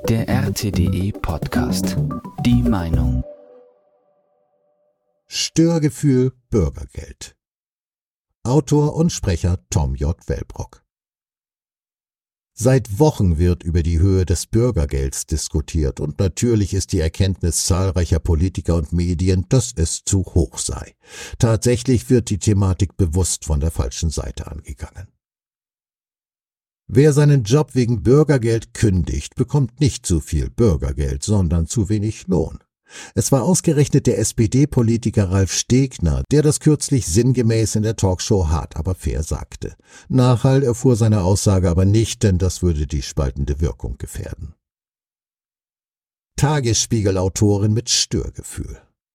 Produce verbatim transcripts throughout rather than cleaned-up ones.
Der R T D E-Podcast. Die Meinung. Störgefühl Bürgergeld. Autor und Sprecher Tom J. Wellbrock. Seit Wochen wird über die Höhe des Bürgergelds diskutiert und natürlich ist die Erkenntnis zahlreicher Politiker und Medien, dass es zu hoch sei. Tatsächlich wird die Thematik bewusst von der falschen Seite angegangen. Wer seinen Job wegen Bürgergeld kündigt, bekommt nicht zu viel Bürgergeld, sondern zu wenig Lohn. Es war ausgerechnet der S P D-Politiker Ralf Stegner, der das kürzlich sinngemäß in der Talkshow Hart aber fair sagte. Nachhall erfuhr seine Aussage aber nicht, denn das würde die spaltende Wirkung gefährden. Tagesspiegel-Autorin mit Störgefühl.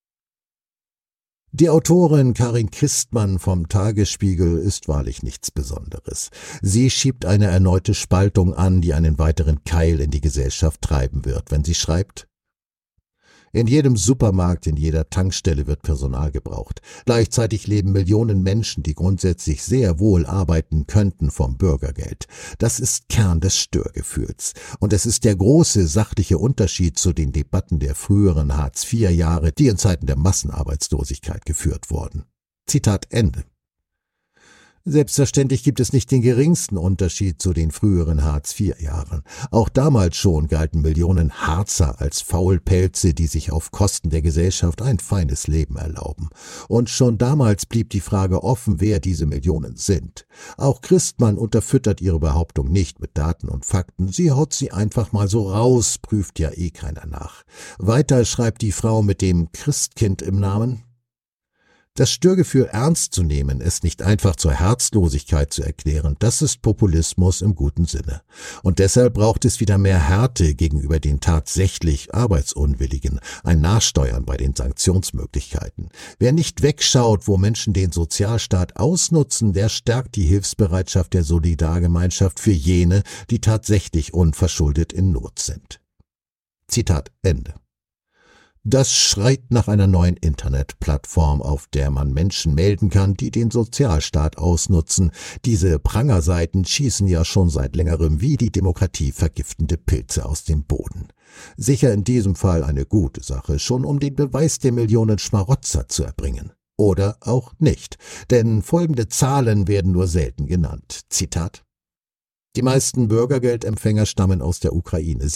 Die Autorin Karin Christmann vom Tagesspiegel ist wahrlich nichts Besonderes. Sie schiebt eine erneute Spaltung an, die einen weiteren Keil in die Gesellschaft treiben wird, wenn sie schreibt: In jedem Supermarkt, in jeder Tankstelle wird Personal gebraucht. Gleichzeitig leben Millionen Menschen, die grundsätzlich sehr wohl arbeiten könnten, vom Bürgergeld. Das ist Kern des Störgefühls. Und es ist der große sachliche Unterschied zu den Debatten der früheren Hartz vier Jahre, die in Zeiten der Massenarbeitslosigkeit geführt wurden. Zitat Ende. Selbstverständlich gibt es nicht den geringsten Unterschied zu den früheren Hartz vier Jahren. Auch damals schon galten Millionen Harzer als Faulpelze, die sich auf Kosten der Gesellschaft ein feines Leben erlauben. Und schon damals blieb die Frage offen, wer diese Millionen sind. Auch Christmann unterfüttert ihre Behauptung nicht mit Daten und Fakten. Sie haut sie einfach mal so raus, prüft ja eh keiner nach. Weiter schreibt die Frau mit dem Christkind im Namen: Das Störgefühl ernst zu nehmen, es nicht einfach zur Herzlosigkeit zu erklären, das ist Populismus im guten Sinne. Und deshalb braucht es wieder mehr Härte gegenüber den tatsächlich Arbeitsunwilligen, ein Nachsteuern bei den Sanktionsmöglichkeiten. Wer nicht wegschaut, wo Menschen den Sozialstaat ausnutzen, der stärkt die Hilfsbereitschaft der Solidargemeinschaft für jene, die tatsächlich unverschuldet in Not sind. Zitat Ende. Das schreit nach einer neuen Internetplattform, auf der man Menschen melden kann, die den Sozialstaat ausnutzen. Diese Prangerseiten schießen ja schon seit längerem wie die Demokratie vergiftende Pilze aus dem Boden. Sicher in diesem Fall eine gute Sache, schon um den Beweis der Millionen Schmarotzer zu erbringen. Oder auch nicht, denn folgende Zahlen werden nur selten genannt. Zitat: Die meisten Bürgergeldempfänger stammen aus der Ukraine.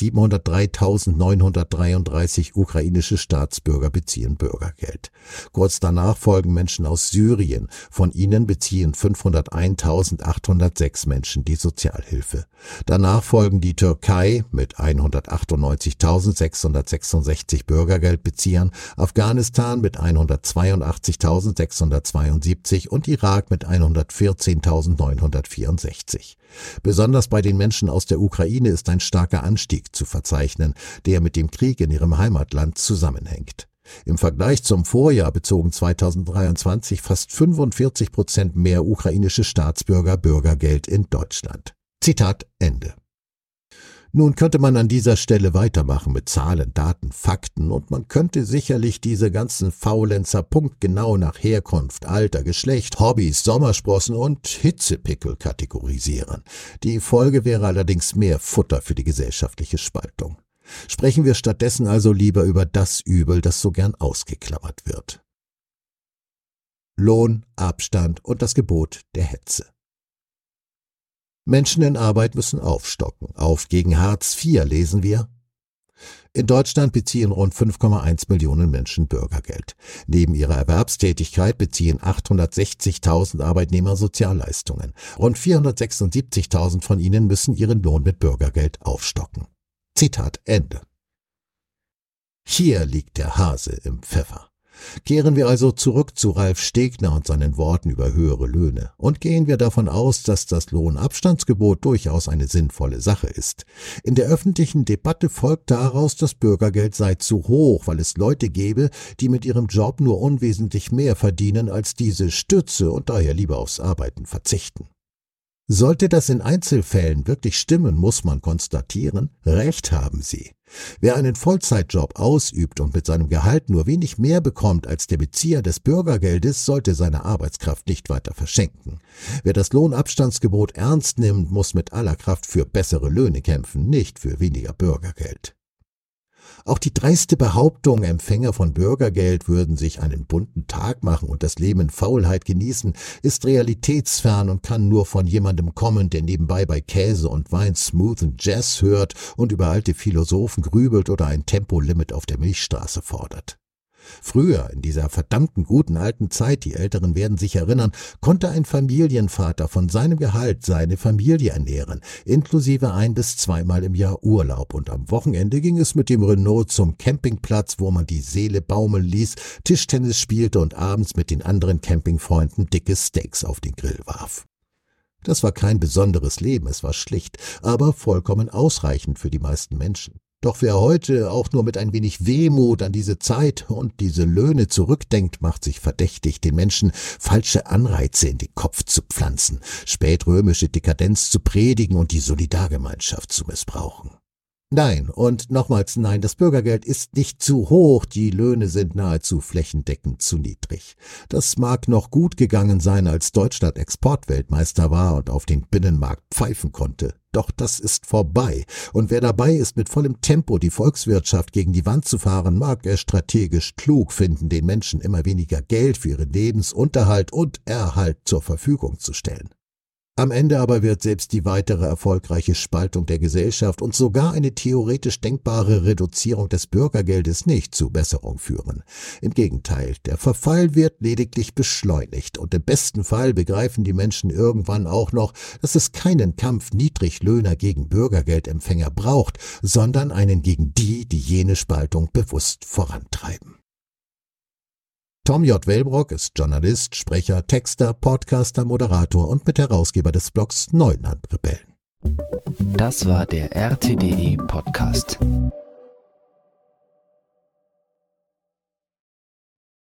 siebenhundertdreitausendneunhundertdreiunddreißig ukrainische Staatsbürger beziehen Bürgergeld. Kurz danach folgen Menschen aus Syrien. Von ihnen beziehen fünfhunderteintausendzachthundertsechs Menschen die Sozialhilfe. Danach folgen die Türkei mit hundertachtundneunzigtausendsechshundertsechsundsechzig Bürgergeldbeziehern, Afghanistan mit hundertzweiundachtzigtausendsechshundertzweiundsiebzig und Irak mit hundertvierzehntausendneunhundertvierundsechzig. Besonders bei den Menschen aus der Ukraine ist ein starker Anstieg zu verzeichnen, der mit dem Krieg in ihrem Heimatland zusammenhängt. Im Vergleich zum Vorjahr bezogen zweitausenddreiundzwanzig fast fünfundvierzig Prozent mehr ukrainische Staatsbürger Bürgergeld in Deutschland. Zitat Ende. Nun könnte man an dieser Stelle weitermachen mit Zahlen, Daten, Fakten und man könnte sicherlich diese ganzen Faulenzer punktgenau nach Herkunft, Alter, Geschlecht, Hobbys, Sommersprossen und Hitzepickel kategorisieren. Die Folge wäre allerdings mehr Futter für die gesellschaftliche Spaltung. Sprechen wir stattdessen also lieber über das Übel, das so gern ausgeklammert wird. Lohn, Abstand und das Gebot der Hetze. Menschen in Arbeit müssen aufstocken. Auf gegen Hartz vier lesen wir: In Deutschland beziehen rund fünf Komma eins Millionen Menschen Bürgergeld. Neben ihrer Erwerbstätigkeit beziehen achthundertsechzigtausend Arbeitnehmer Sozialleistungen. Rund vierhundertsechsundsiebzigtausend von ihnen müssen ihren Lohn mit Bürgergeld aufstocken. Zitat Ende. Hier liegt der Hase im Pfeffer. Kehren wir also zurück zu Ralf Stegner und seinen Worten über höhere Löhne und gehen wir davon aus, dass das Lohnabstandsgebot durchaus eine sinnvolle Sache ist. In der öffentlichen Debatte folgt daraus, das Bürgergeld sei zu hoch, weil es Leute gäbe, die mit ihrem Job nur unwesentlich mehr verdienen als diese Stütze und daher lieber aufs Arbeiten verzichten. Sollte das in Einzelfällen wirklich stimmen, muss man konstatieren, recht haben sie. Wer einen Vollzeitjob ausübt und mit seinem Gehalt nur wenig mehr bekommt als der Bezieher des Bürgergeldes, sollte seine Arbeitskraft nicht weiter verschenken. Wer das Lohnabstandsgebot ernst nimmt, muss mit aller Kraft für bessere Löhne kämpfen, nicht für weniger Bürgergeld. Auch die dreiste Behauptung, Empfänger von Bürgergeld würden sich einen bunten Tag machen und das Leben in Faulheit genießen, ist realitätsfern und kann nur von jemandem kommen, der nebenbei bei Käse und Wein Smooth and Jazz hört und über alte Philosophen grübelt oder ein Tempolimit auf der Milchstraße fordert. Früher, in dieser verdammten guten alten Zeit, die Älteren werden sich erinnern, konnte ein Familienvater von seinem Gehalt seine Familie ernähren, inklusive ein- bis zweimal im Jahr Urlaub. Und am Wochenende ging es mit dem Renault zum Campingplatz, wo man die Seele baumeln ließ, Tischtennis spielte und abends mit den anderen Campingfreunden dicke Steaks auf den Grill warf. Das war kein besonderes Leben, es war schlicht, aber vollkommen ausreichend für die meisten Menschen. Doch wer heute auch nur mit ein wenig Wehmut an diese Zeit und diese Löhne zurückdenkt, macht sich verdächtig, den Menschen falsche Anreize in den Kopf zu pflanzen, spätrömische Dekadenz zu predigen und die Solidargemeinschaft zu missbrauchen. Nein, und nochmals nein, das Bürgergeld ist nicht zu hoch, die Löhne sind nahezu flächendeckend zu niedrig. Das mag noch gut gegangen sein, als Deutschland Exportweltmeister war und auf den Binnenmarkt pfeifen konnte. Doch das ist vorbei, und wer dabei ist, mit vollem Tempo die Volkswirtschaft gegen die Wand zu fahren, mag er strategisch klug finden, den Menschen immer weniger Geld für ihren Lebensunterhalt und Erhalt zur Verfügung zu stellen. Am Ende aber wird selbst die weitere erfolgreiche Spaltung der Gesellschaft und sogar eine theoretisch denkbare Reduzierung des Bürgergeldes nicht zu Besserung führen. Im Gegenteil, der Verfall wird lediglich beschleunigt und im besten Fall begreifen die Menschen irgendwann auch noch, dass es keinen Kampf Niedriglöhner gegen Bürgergeldempfänger braucht, sondern einen gegen die, die jene Spaltung bewusst vorantreiben. Tom J. Wellbrock ist Journalist, Sprecher, Texter, Podcaster, Moderator und Mitherausgeber des Blogs Neulandrebellen. Das war der R T D E Podcast.